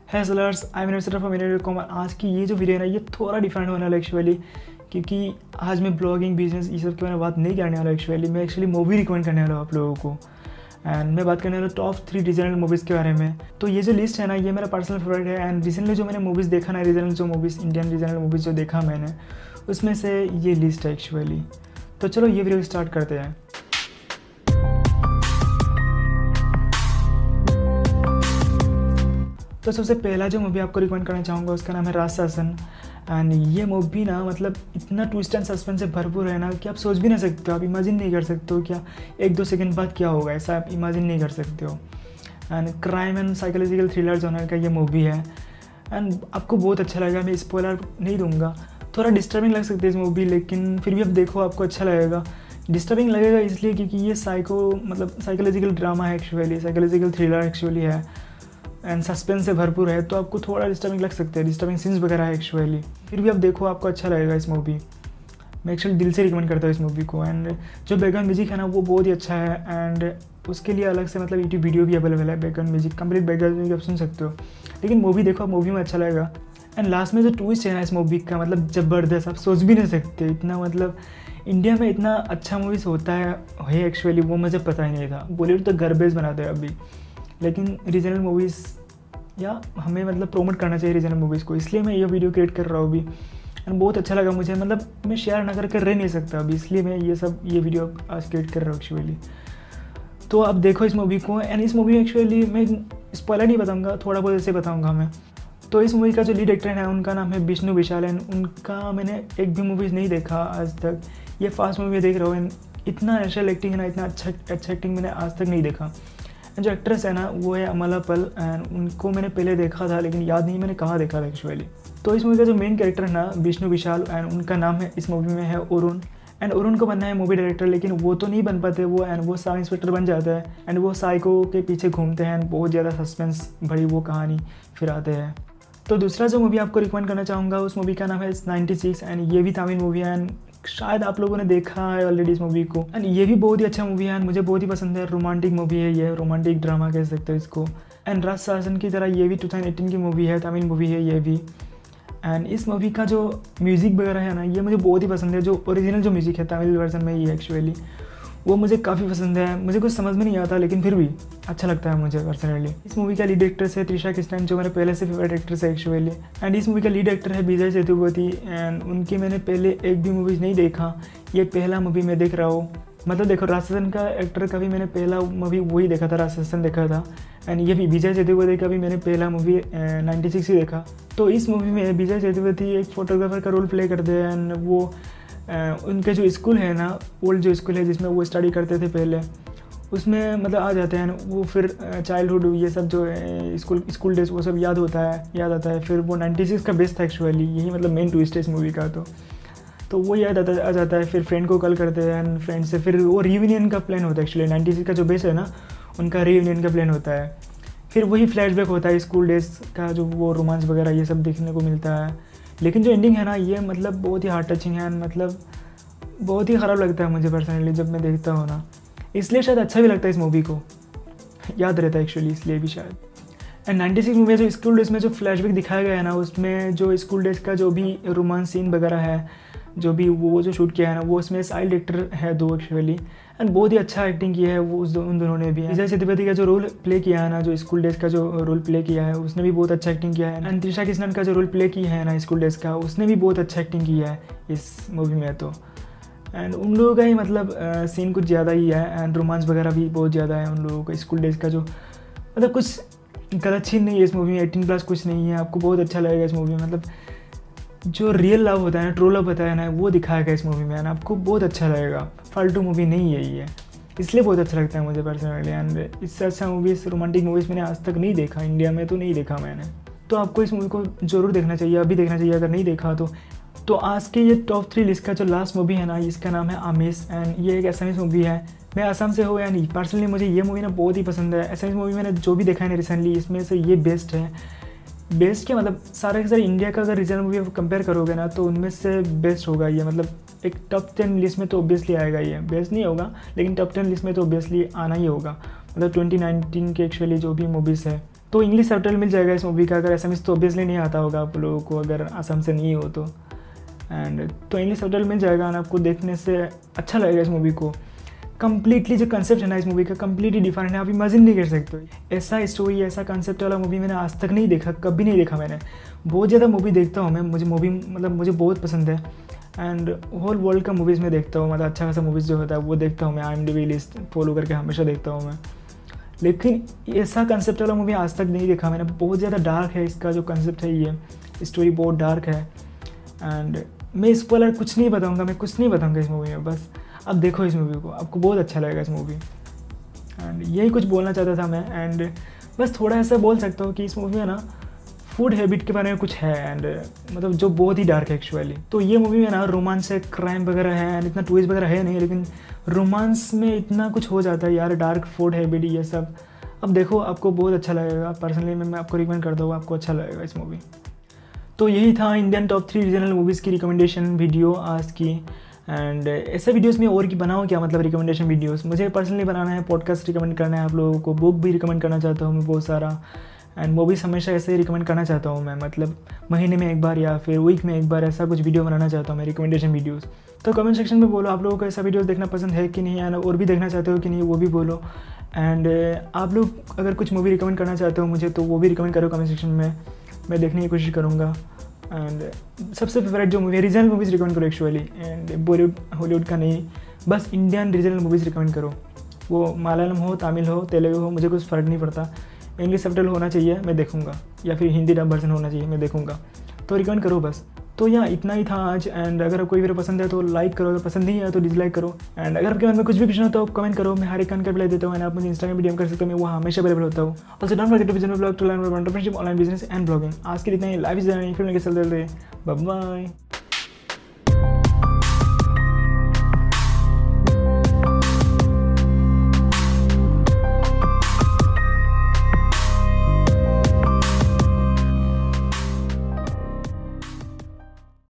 है सलर्स I mean from आज की ये जो वीडियो है ना ये थोड़ा डिफरेंट होने वाला है एक्चुअली, क्योंकि आज मैं ब्लॉगिंग बिजनेस ये सब के बारे में बात नहीं करने वाला एक्चुअली। मैं एक्चुअली मूवी रिकमेंड करने वाला हूँ आप लोगों को, एंड मैं बात करने वाला टॉप 3 रीजनल मूवीज़ के बारे में। तो ये जो लिस्ट है ना ये मेरा पर्सनल फेवरेट है, एंड रिसेंटली जो मैंने मूवीज़ देखा ना, रीजनल जो मूवीज़, इंडियन रीजनल मूवीज़ जो देखा मैंने, उसमें से ये लिस्ट है एक्चुअली। तो चलो ये वीडियो स्टार्ट करते हैं। तो सबसे पहला जो मूवी आपको रिकमेंड करना चाहूँगा उसका नाम है राजशासन। एंड ये मूवी ना मतलब इतना ट्विस्ट एंड सस्पेंस से भरपूर है ना कि आप सोच भी नहीं सकते हो, आप इमेजिन नहीं कर सकते हो क्या 1-2 सेकंड बाद क्या होगा, ऐसा आप इमेजिन नहीं कर सकते हो। And crime and psychological thriller genre का ये मूवी है, एंड आपको बहुत अच्छा लगेगा। मैं स्पॉइलर नहीं दूंगा, थोड़ा डिस्टर्बिंग लग सकती है इस मूवी, लेकिन फिर भी आप देखो आपको अच्छा लगेगा। डिस्टर्बिंग लगेगा इसलिए क्योंकि ये साइकोलॉजिकल ड्रामा है एक्चुअली, साइकोलॉजिकल थ्रिलर एक्चुअली है, एंड सस्पेंस से भरपूर है, तो आपको थोड़ा डिस्टर्बिंग लग सकता है, डिस्टर्बिंग सीन्स वगैरह है एक्चुअली। फिर भी आप देखो आपको अच्छा लगेगा इस मूवी। मैं एक्चुअली दिल से रिकमेंड करता हूँ इस मूवी को। एंड जो बैकग्राउंड म्यूजिक है ना वो बहुत ही अच्छा है, एंड उसके लिए अलग से मतलब यूट्यूब वीडियो भी अवेलेबल है। Background music complete background music आप सुन सकते हो, लेकिन मूवी देखो मूवी में अच्छा लगेगा। एंड लास्ट में जो ट्विस्ट है ना इस मूवी का मतलब ज़बरदस्त, आप सोच भी नहीं सकते इतना, मतलब इंडिया में इतना अच्छा मूवीज़ होता है एक्चुअली, वो मुझे पता ही नहीं था। बॉलीवुड तो गरबेज बनाते हैं अभी, लेकिन रीजनल मूवीज़ या हमें मतलब प्रमोट करना चाहिए रीजनल मूवीज़ को, इसलिए मैं ये वीडियो क्रिएट कर रहा हूँ अभी। एंड बहुत अच्छा लगा मुझे, मतलब मैं शेयर ना करके रह नहीं सकता अभी, इसलिए मैं ये वीडियो आज क्रिएट कर रहा हूँ एक्चुअली। तो आप देखो इस मूवी को। एंड इस मूवी में एक्चुअली मैं स्पॉइलर नहीं बताऊँगा, थोड़ा बहुत ऐसे बताऊँगा मैं। तो इस मूवी का जो लीड एक्टर है उनका नाम है विष्णु विशाल, एंड उनका मैंने एक भी मूवीज़ नहीं देखा आज तक, ये फर्स्ट मूवी देख रहा हूँ। एंड इतना नेचुरल एक्टिंग है ना, इतना अच्छा एक्टिंग मैंने आज तक नहीं देखा। जो एक्ट्रेस है ना वो है अमला पल, एंड उनको मैंने पहले देखा था लेकिन याद नहीं मैंने कहाँ देखा था एक्चुअली। तो इस मूवी का जो मेन कैरेक्टर है ना विष्णु विशाल, एंड उनका नाम है इस मूवी में है अरुण। एंड अरुण को बनना है मूवी डायरेक्टर, लेकिन वो तो नहीं बन पाते वो सब इंस्पेक्टर बन जाता है, एंड वो साइको के पीछे घूमते हैं, एंड बहुत ज़्यादा सस्पेंस भरी वो कहानी फिर आते हैं। तो दूसरा जो मूवी आपको रिकमेंड करना चाहूँगा उस मूवी का नाम है 96, एंड ये भी तमिल मूवी है, एंड शायद आप लोगों ने देखा है ऑलरेडी इस मूवी को। एंड ये भी बहुत ही अच्छा मूवी है, एंड मुझे बहुत ही पसंद है। रोमांटिक मूवी है, ये रोमांटिक ड्रामा कह सकते हो इसको। एंड राजशासन की तरह ये भी 2018 की मूवी है, तमिल मूवी है ये भी। एंड इस मूवी का जो म्यूज़िक वगैरह है ना ये मुझे बहुत ही पसंद है, जो ओरिजिनल जो म्यूज़िक है तमिल वर्जन में ये एक्चुअली वो मुझे काफ़ी पसंद है। मुझे कुछ समझ में नहीं आता लेकिन फिर भी अच्छा लगता है मुझे पर्सनली। इस मूवी का लीड एक्ट्रेस है त्रिशा कृष्णन, जो मेरे पहले से फेवरेट एक्ट्रेस है एक्चुअली। एंड इस मूवी का लीड एक्टर है विजय सेतुपति, एंड उनकी मैंने पहले एक भी मूवीज़ नहीं देखा, ये पहला मूवी मैं देख रहा हूँ। मतलब देखो राजशासन का एक्टर का भी मैंने पहला मूवी वही देखा था, राजशासन देखा था। एंड ये भी विजय सेतुपति का भी मैंने पहला मूवी 96 ही देखा। तो इस मूवी में विजय सेतुपति एक फोटोग्राफर का रोल प्ले करते हैं, एंड वो उनके जो स्कूल है ना, ओल्ड जो स्कूल है जिसमें वो स्टडी करते थे पहले, उसमें मतलब आ जाते हैं वो। फिर चाइल्डहुड ये सब जो है स्कूल डेज वो सब याद आता है। फिर वो 96 का बेस था एक्चुअली, यही मतलब मेन ट्विस्ट है इस मूवी का। तो वो याद आ जाता है। फिर फ्रेंड को कॉल करते हैं, एंड फ्रेंड से फिर वो रियूनियन का प्लान होता है एक्चुअली। 96 का जो बेस है ना उनका रियूनियन का प्लान होता है। फिर वही फ्लैशबैक होता है स्कूल डेज का, जो वो रोमांस वगैरह ये सब देखने को मिलता है। लेकिन जो एंडिंग है ना ये मतलब बहुत ही हार्ट टचिंग है, मतलब बहुत ही ख़राब लगता है मुझे पर्सनली जब मैं देखता हूँ ना, इसलिए शायद अच्छा भी लगता है इस मूवी को, याद रहता है एक्चुअली इसलिए भी शायद। एंड 96 मूवी में जो स्कूल डेज में जो फ्लैशबैक दिखाया गया है ना, उसमें जो स्कूल डेज का जो भी रोमांस सीन वगैरह है, जो भी वो जो शूट किया है ना, वो उसमें साइड एक्टर है 2 एक्चुअली, एंड बहुत ही अच्छा एक्टिंग किया है वो उन दोनों ने भी। विजय सेतुपति का जो रोल प्ले किया है ना, जो स्कूल डेज का जो रोल प्ले किया है उसने भी बहुत अच्छा एक्टिंग किया है। एंड त्रिशा कृष्णन का जो रोल प्ले किया है ना स्कूल डेज का, उसने भी बहुत अच्छा एक्टिंग किया है इस मूवी में। तो एंड उन लोगों का ही मतलब सीन कुछ ज़्यादा ही है, एंड रोमांस वगैरह भी बहुत ज़्यादा है उन लोगों का। स्कूल डेज का जो मतलब कुछ गलत सीन नहीं है इस मूवी में, 18+ कुछ नहीं है, आपको बहुत अच्छा लगेगा इस मूवी में। मतलब जो रियल लव होता है ना, ट्रू लव होता है ना, वो दिखाया गया इस मूवी में, एंड आपको बहुत अच्छा लगेगा। फालतू मूवी नहीं है ये, इसलिए बहुत अच्छा लगता है मुझे पर्सनली। एंड इससे अच्छा मूवीज़ रोमांटिक मूवीज़ मैंने आज तक नहीं देखा, इंडिया में तो नहीं देखा मैंने। तो आपको इस मूवी को ज़रूर देखना चाहिए, अभी देखना चाहिए अगर नहीं देखा तो आज के ये टॉप 3 लिस्ट का जो लास्ट मूवी है ना, इसका नाम है आमिश, एंड ये एक असमीज मूवी है। मैं असम से हूँ, यानी पर्सनली मुझे ये मूवी ना बहुत ही पसंद है। असमीज मूवी मैंने जो भी देखा है ना रिसेंटली, इसमें से ये बेस्ट है। बेस्ट क्या मतलब सारे के सारे इंडिया का अगर रीजनल मूवी कंपेयर करोगे ना, तो उनमें से बेस्ट होगा ये। मतलब एक टॉप 10 लिस्ट में तो ऑब्वियसली आएगा ये, बेस्ट नहीं होगा लेकिन टॉप 10 लिस्ट में तो ऑब्वियसली आना ही होगा। मतलब 2019 के एक्चुअली जो भी मूवीज़ है तो इंग्लिश सबटाइटल मिल जाएगा इस मूवी का। अगर एसएमएस तो ऑब्वियसली नहीं आता होगा आप लोगों को, अगर असम से नहीं हो तो। एंड तो इंग्लिश सबटाइटल मिल जाएगा, और आपको देखने से अच्छा लगेगा इस मूवी को। कम्प्लीटली जो कंसेप्ट है ना इस मूवी का, कम्प्लीटली डिफरेंट है, आप इमेजिन नहीं कर सकते। ऐसा स्टोरी, ऐसा कंसेप्ट वाला मूवी मैंने आज तक नहीं देखा, कभी नहीं देखा मैंने। बहुत ज़्यादा मूवी देखता हूँ मैं, मुझे मूवी मतलब मुझे बहुत पसंद है। एंड होल वर्ल्ड का मूवीज़ में देखता हूँ, मतलब अच्छा खासा मूवीज़ जो होता है वो देखता हूँ मैं। IMDb लिस्ट फॉलो करके हमेशा देखता हूँ मैं। लेकिन ऐसा कंसेप्ट वाला मूवी आज तक नहीं देखा मैंने। बहुत ज़्यादा डार्क है इसका जो कंसेप्ट है, ये स्टोरी बहुत डार्क है। एंड मैं इस पर कुछ नहीं बताऊँगा, मैं कुछ नहीं बताऊँगा इस मूवी में। बस आप देखो इस मूवी को, आपको बहुत अच्छा लगेगा इस मूवी। एंड यही कुछ बोलना चाहता था मैं। एंड बस थोड़ा ऐसा बोल सकता हूँ कि इस मूवी में ना फूड हैबिट के बारे में कुछ है, एंड मतलब जो बहुत ही डार्क है एक्चुअली। तो ये मूवी में ना रोमांस है, क्राइम वगैरह है, एंड इतना ट्विस्ट वगैरह है नहीं, लेकिन रोमांस में इतना कुछ हो जाता है यार, डार्क फूड हैबिट ये सब। अब देखो, आपको बहुत अच्छा लगेगा। पर्सनली मैं आपको रिकमेंड करता हूँ, आपको अच्छा लगेगा इस मूवी। तो यही था इंडियन टॉप 3 रीजनल मूवीज़ की रिकमेंडेशन वीडियो आज की। एंड ऐसे वीडियोस में और की बनाऊँ क्या, मतलब रिकमेंडेशन वीडियोस मुझे पर्सनली बनाना है, पॉडकास्ट रिकमेंड करना है आप लोगों को, बुक भी रिकमेंड करना चाहता हूँ मैं बहुत सारा। एंड मूवीज़ हमेशा ऐसे ही रिकमेंड करना चाहता हूँ मैं, मतलब महीने में एक बार या फिर वीक में एक बार ऐसा कुछ वीडियो बनाना चाहता हूँ मैं, रिकमेंडेशन वीडियोस। तो कमेंट सेक्शन में बोलो आप लोगों को ऐसा वीडियोस देखना पसंद है कि नहीं, एंड और भी देखना चाहते हो कि नहीं वो भी बोलो। एंड आप लोग अगर कुछ मूवी रिकमेंड करना चाहते हो मुझे, तो वो भी रिकमेंड करो कमेंट सेक्शन में, मैं देखने की कोशिश करूँगा। एंड सबसे फेवरेट जो मूवी, रीजनल मूवीज़ रिकमेंड करो एक्चुअली, एंड बॉलीवुड हॉलीवुड का नहीं, बस इंडियन रीजनल मूवीज़ रिकमेंड करो। वो मलयालम हो, तमिल हो, तेलुगु हो, मुझे कुछ फ़र्क नहीं पड़ता। इंग्लिश सबटाइटल होना चाहिए, मैं देखूंगा, या फिर हिंदी डब वर्जन होना चाहिए, मैं देखूंगा। तो रिकमेंड करो बस। तो यहाँ इतना ही था आज। एंड अगर कोई वीडियो पसंद है तो लाइक करो, अगर पसंद नहीं है तो डिसलाइक करो। एंड अगर आपके मन में कुछ भी पूछना हो तो कमेंट करो, मैं हर एक का रिप्लाई देता हूँ। एंड आप मुझे इंस्टाग्राम डीएम कर सकते हो, मैं वहाँ हमेशा अवेलेबल होता हूँ। Also don't forget to visit my blog to learn about entrepreneurship, online business and blogging. आज के लिए इतना ही, लाइफ इज जर्नी, फिर मिलके चलते रहे। Bye bye.